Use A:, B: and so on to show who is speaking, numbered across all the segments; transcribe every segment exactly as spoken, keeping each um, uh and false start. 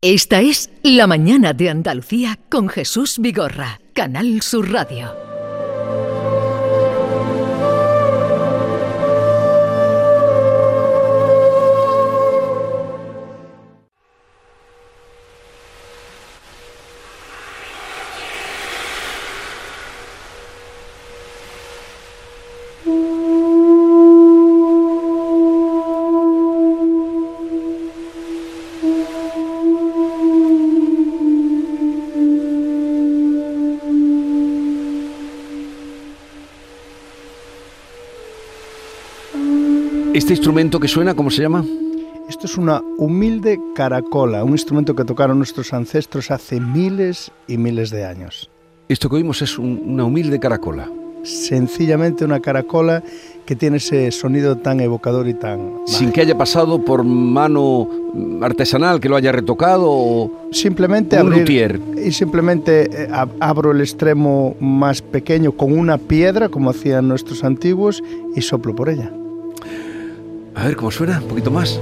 A: Esta es La Mañana de Andalucía con Jesús Vigorra, Canal Sur Radio.
B: ¿Este instrumento que suena, cómo se llama?
C: Esto es una humilde caracola, un instrumento que tocaron nuestros ancestros hace miles y miles de años.
B: Esto que oímos es un, una humilde caracola.
C: Sencillamente una caracola que tiene ese sonido tan evocador y tan...
B: Sin
C: mágico.
B: que haya pasado por mano artesanal, que lo haya retocado o...
C: Simplemente
B: un
C: abrir,
B: luthier.
C: Y simplemente eh, ab- abro el extremo más pequeño con una piedra, como hacían nuestros antiguos, y soplo por ella.
B: A ver, ¿cómo suena? Un poquito más.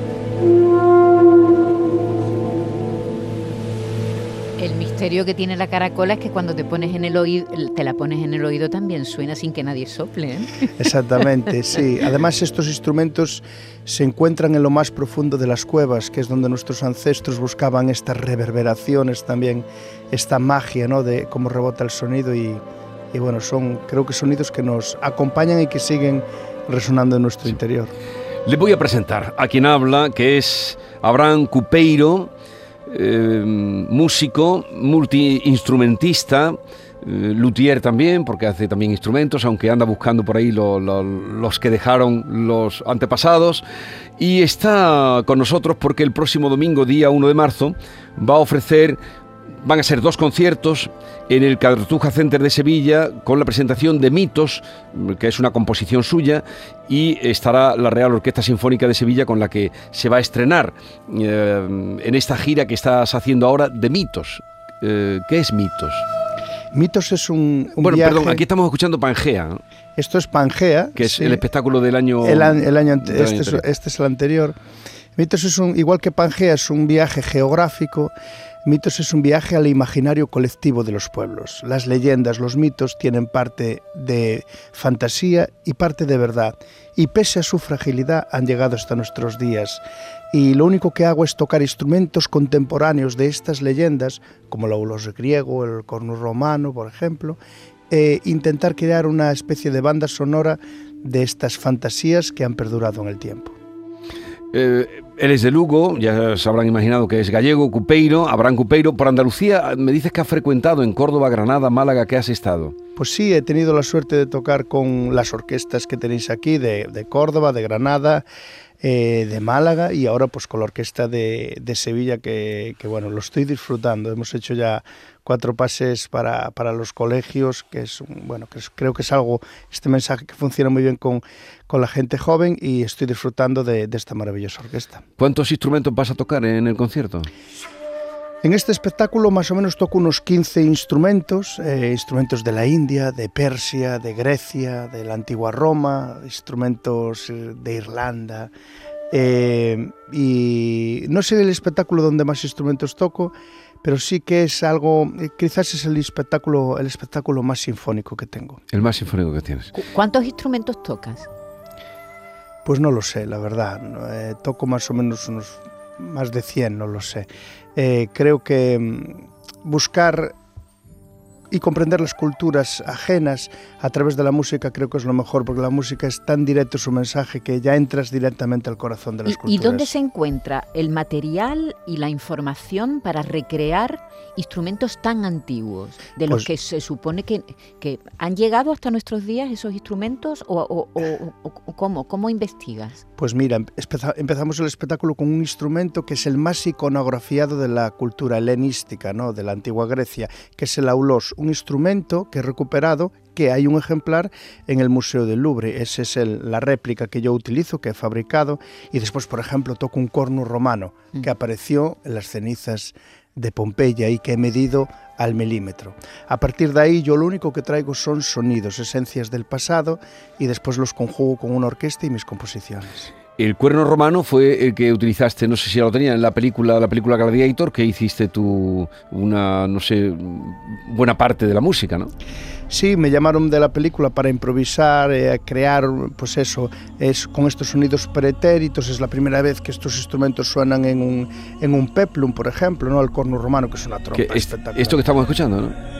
D: El misterio que tiene la caracola es que cuando te pones en el oído, te la pones en el oído también suena sin que nadie sople, ¿eh?
C: Exactamente, sí. Además, estos instrumentos se encuentran en lo más profundo de las cuevas, que es donde nuestros ancestros buscaban estas reverberaciones también, esta magia, ¿no?, de cómo rebota el sonido y, y bueno, son, creo que sonidos que nos acompañan y que siguen resonando en nuestro interior.
B: Les voy a presentar a quien habla, que es Abraham Cupeiro, eh, músico, multiinstrumentista, eh, luthier también, porque hace también instrumentos, aunque anda buscando por ahí lo, lo, los que dejaron los antepasados, y está con nosotros porque el próximo domingo, día uno de marzo, va a ofrecer... Van a ser dos conciertos en el Cartuja Center de Sevilla con la presentación de Mitos, que es una composición suya, y estará la Real Orquesta Sinfónica de Sevilla con la que se va a estrenar eh, en esta gira que estás haciendo ahora de Mitos. Eh, ¿Qué es Mitos?
C: Mitos es un, un
B: bueno,
C: viaje...
B: perdón, aquí estamos escuchando Pangea, ¿no?
C: Esto es Pangea.
B: Que es
C: sí.
B: el espectáculo del año...
C: El, an- el año ante-
B: del año
C: este, es,
B: anterior.
C: este es el anterior. Mitos es un, igual que Pangea, es un viaje geográfico. Mitos es un viaje al imaginario colectivo de los pueblos. Las leyendas, los mitos tienen parte de fantasía y parte de verdad. Y pese a su fragilidad han llegado hasta nuestros días. Y lo único que hago es tocar instrumentos contemporáneos de estas leyendas, como el aulos griego, el corno romano, por ejemplo, e intentar crear una especie de banda sonora de estas fantasías que han perdurado en el tiempo.
B: Eh, él es de Lugo, ya se habrán imaginado que es gallego, Cupeiro, Abraham Cupeiro. Por Andalucía, me dices que has frecuentado en Córdoba, Granada, Málaga, ¿qué has estado?
C: Pues sí, he tenido la suerte de tocar con las orquestas que tenéis aquí, de, de Córdoba, de Granada, eh, de Málaga, y ahora pues con la orquesta de, de Sevilla, que, que bueno, lo estoy disfrutando. Hemos hecho ya cuatro pases para, para los colegios, que es un, bueno, que es, creo que es algo, este mensaje que funciona muy bien con, con la gente joven, y estoy disfrutando de, de esta maravillosa orquesta.
B: ¿Cuántos instrumentos vas a tocar en el concierto?
C: En este espectáculo más o menos toco unos quince instrumentos, eh, instrumentos de la India, de Persia, de Grecia, de la antigua Roma, instrumentos de Irlanda. Eh, y no sé el espectáculo donde más instrumentos toco, pero sí que es algo, eh, quizás es el espectáculo, el espectáculo más sinfónico que tengo.
B: El más sinfónico que tienes.
D: ¿Cu- ¿Cuántos instrumentos tocas?
C: Pues no lo sé, la verdad. Eh, toco más o menos unos más de cien, no lo sé. Eh, creo que mm, buscar y comprender las culturas ajenas a través de la música creo que es lo mejor, porque la música es tan directo su mensaje que ya entras directamente al corazón de las
D: ¿Y,
C: culturas.
D: ¿Y dónde se encuentra el material y la información para recrear instrumentos tan antiguos, de los
C: Pues-
D: que se supone que, que han llegado hasta nuestros días esos instrumentos? ¿O, o, o- o- o cómo? ¿Cómo investigas?
C: Pues mira, empeza- empezamos el espectáculo con un instrumento que es el más iconografiado de la cultura helenística, ¿no?, de la antigua Grecia, que es el aulos, un instrumento que he recuperado, que hay un ejemplar en el Museo del Louvre. Esa es el, la réplica que yo utilizo, que he fabricado, y después, por ejemplo, toco un corno romano,
D: Mm.
C: que apareció en las cenizas de Pompeya y que he medido al milímetro. A partir de ahí yo lo único que traigo son sonidos, esencias del pasado, y después los conjugo con una orquesta y mis composiciones.
B: El cuerno romano fue el que utilizaste, no sé si ya lo tenía, en la película, la película Gladiator, que hiciste tú una, no sé, buena parte de la música, ¿no?
C: Sí, me llamaron de la película para improvisar, eh, crear, pues eso, es, con estos sonidos pretéritos. Es la primera vez que estos instrumentos suenan en un, en un peplum, por ejemplo, ¿no? El corno romano, que es una trompa
B: Que es,
C: espectacular.
B: esto que estamos escuchando, ¿no?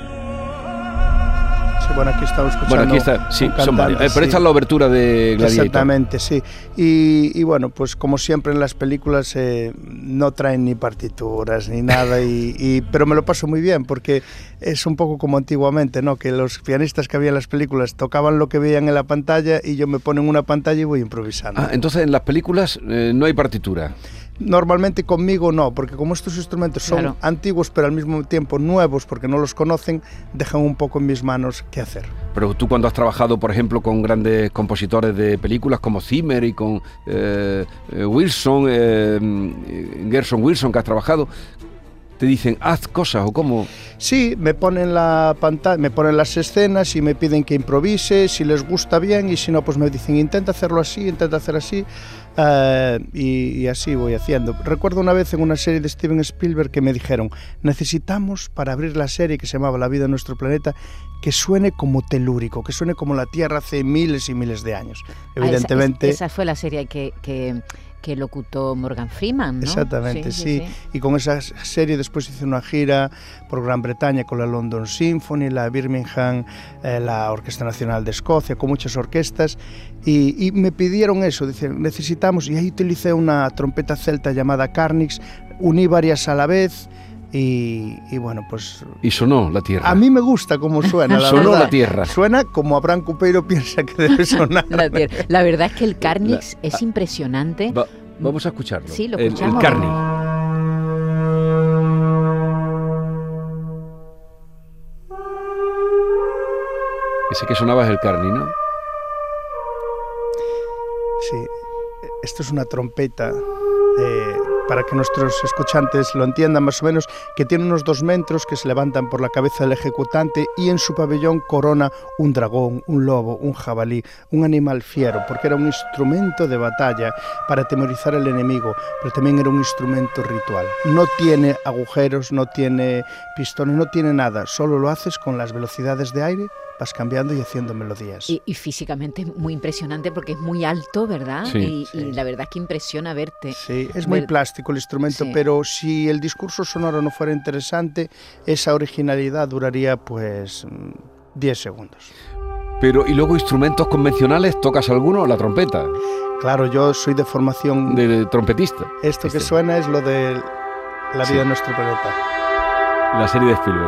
C: Sí, bueno, aquí estamos escuchando.
B: Bueno, aquí está, sí,
C: un
B: son varios.
C: cantante,
B: Eh, pero
C: sí.
B: esta es la obertura de Gladiator.
C: Exactamente, sí. Y, y bueno, pues como siempre en las películas eh, no traen ni partituras ni nada, y, y, pero me lo paso muy bien porque es un poco como antiguamente, ¿no? Que los pianistas que había en las películas tocaban lo que veían en la pantalla y yo me pongo en una pantalla y voy improvisando.
B: Ah, entonces en las películas eh, no hay partitura.
C: Normalmente conmigo no, porque como estos instrumentos son
D: Claro.
C: antiguos pero al mismo tiempo nuevos porque no los conocen, dejan un poco en mis manos qué hacer.
B: Pero tú cuando has trabajado, por ejemplo, con grandes compositores de películas como Zimmer y con eh, eh, Wilson, eh, Gershon Wilson, que has trabajado, te dicen, haz cosas o cómo.
C: Sí, me ponen la pantalla, me ponen las escenas y me piden que improvise, si les gusta bien, y si no, pues me dicen, intenta hacerlo así, intenta hacer así, uh, y, y así voy haciendo. Recuerdo una vez en una serie de Steven Spielberg que me dijeron, necesitamos para abrir la serie que se llamaba La vida en nuestro planeta, que suene como telúrico, que suene como la Tierra hace miles y miles de años. Evidentemente...
D: Ah, esa, esa fue la serie que... que... que locutó Morgan Freeman, ¿no?
C: Exactamente, sí, sí. sí. Y con esa serie después hice una gira por Gran Bretaña con la London Symphony, la Birmingham, eh, la Orquesta Nacional de Escocia, con muchas orquestas, y, y me pidieron eso, dicen, necesitamos, y ahí utilicé una trompeta celta llamada Carnix, uní varias a la vez, Y, y bueno, pues...
B: Y sonó la tierra.
C: A mí me gusta cómo suena, la
B: sonó
C: verdad.
B: la tierra.
C: Suena como Abraham Cupeiro piensa que debe sonar.
D: La, la verdad es que el Carnix
B: La,
D: es impresionante.
B: Va, vamos a escucharlo.
D: Sí, lo
B: el,
D: escuchamos.
B: el Carnix. Ese que sonaba es el Carnix, ¿no?
C: Sí, esto es una trompeta... Eh, para que nuestros escuchantes lo entiendan más o menos, que tiene unos dos metros que se levantan por la cabeza del ejecutante y en su pabellón corona un dragón, un lobo, un jabalí, un animal fiero, porque era un instrumento de batalla para atemorizar al enemigo, pero también era un instrumento ritual. No tiene agujeros, no tiene pistones, no tiene nada, solo lo haces con las velocidades de aire, vas cambiando y haciendo melodías.
D: Y, y físicamente muy impresionante porque es muy alto, ¿verdad?
B: Sí,
D: y,
C: sí.
D: y la verdad es que impresiona verte.
C: Sí, es muy
D: Ver...
C: plástico el instrumento,
D: sí.
C: Pero si el discurso sonoro no fuera interesante, esa originalidad duraría pues diez segundos.
B: Pero, ¿y luego instrumentos convencionales? ¿Tocas alguno? La trompeta.
C: Claro, yo soy de formación...
B: De, de trompetista.
C: Esto
B: este.
C: que suena es lo de La vida
B: sí.
C: en nuestro planeta.
B: La serie de Spielberg.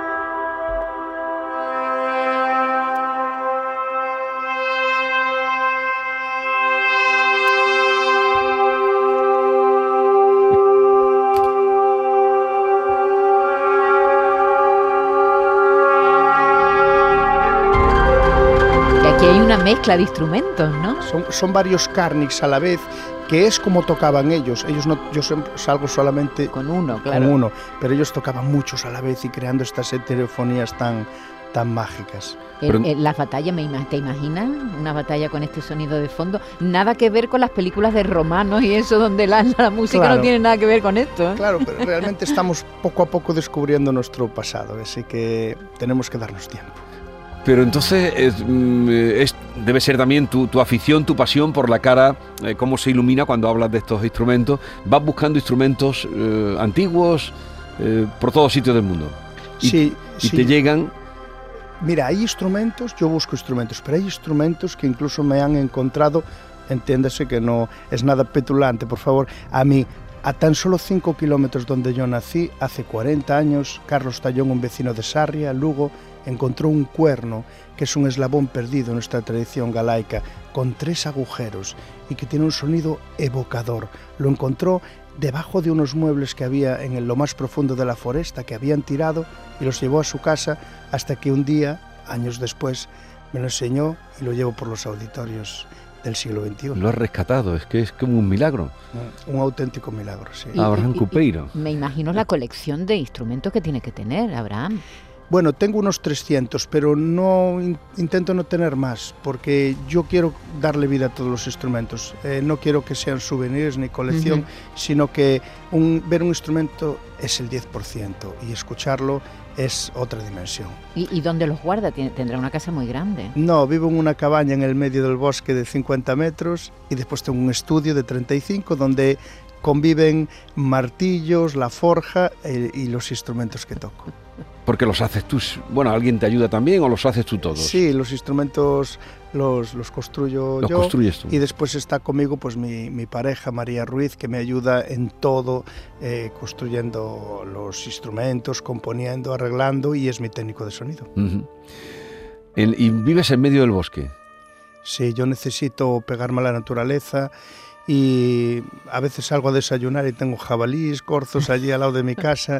D: Aquí hay una mezcla de instrumentos, ¿no?
C: Son, son varios Carnix a la vez, que es como tocaban ellos. Ellos no, yo salgo solamente
D: con uno, claro.
C: Con uno, pero ellos tocaban muchos a la vez y creando estas heterofonías tan, tan mágicas.
D: El,
B: pero...
D: el, las batallas, ¿te imaginas? Una batalla con este sonido de fondo. Nada que ver con las películas de romanos y eso, donde la, la música
C: claro.
D: no tiene nada que ver con esto, ¿eh?
C: Claro, pero realmente estamos poco a poco descubriendo nuestro pasado, así que tenemos que darnos tiempo.
B: Pero entonces es, es, debe ser también tu, tu afición, tu pasión por la cara, eh, cómo se ilumina cuando hablas de estos instrumentos. Vas buscando instrumentos eh, antiguos eh, por todos sitios del mundo. Y,
C: sí,
B: y
C: sí.
B: te llegan...
C: Mira, hay instrumentos, yo busco instrumentos, pero hay instrumentos que incluso me han encontrado, entiéndase que no es nada petulante, por favor, a mí. A tan solo cinco kilómetros donde yo nací, hace cuarenta años, Carlos Tallón, un vecino de Sarria, Lugo, encontró un cuerno, que es un eslabón perdido en nuestra tradición galaica, con tres agujeros y que tiene un sonido evocador. Lo encontró debajo de unos muebles que había en lo más profundo de la foresta, que habían tirado, y los llevó a su casa hasta que un día, años después, me lo enseñó y lo llevo por los auditorios del siglo veintiuno.
B: Lo has rescatado, es que es como un milagro.
C: Un auténtico milagro, sí.
B: Y, Abraham Cupeiro.
D: Me imagino la colección de instrumentos que tiene que tener, Abraham.
C: Bueno, tengo unos trescientos, pero no in- intento no tener más, porque yo quiero darle vida a todos los instrumentos. Eh, no quiero que sean souvenirs ni colección,
D: Ujú.
C: sino que un, ver un instrumento es el diez por ciento y escucharlo es otra dimensión.
D: ¿Y, y dónde los guarda? Tiene- tendrá una casa muy grande.
C: No, vivo en una cabaña en el medio del bosque de cincuenta metros y después tengo un estudio de treinta y cinco donde conviven martillos, la forja eh, y los instrumentos que toco.
B: Porque los haces tú, bueno, ¿alguien te ayuda también o los haces tú todos?
C: Sí, los instrumentos los, los construyo
B: Los
C: yo.
B: construyes tú.
C: Y después está conmigo pues mi, mi pareja María Ruiz, que me ayuda en todo, eh, construyendo los instrumentos, componiendo, arreglando, y es mi técnico de sonido.
B: Ujú. En- ¿Y vives en medio del bosque?
C: Sí, yo necesito pegarme a la naturaleza y a veces salgo a desayunar y tengo jabalíes, corzos allí al lado de mi casa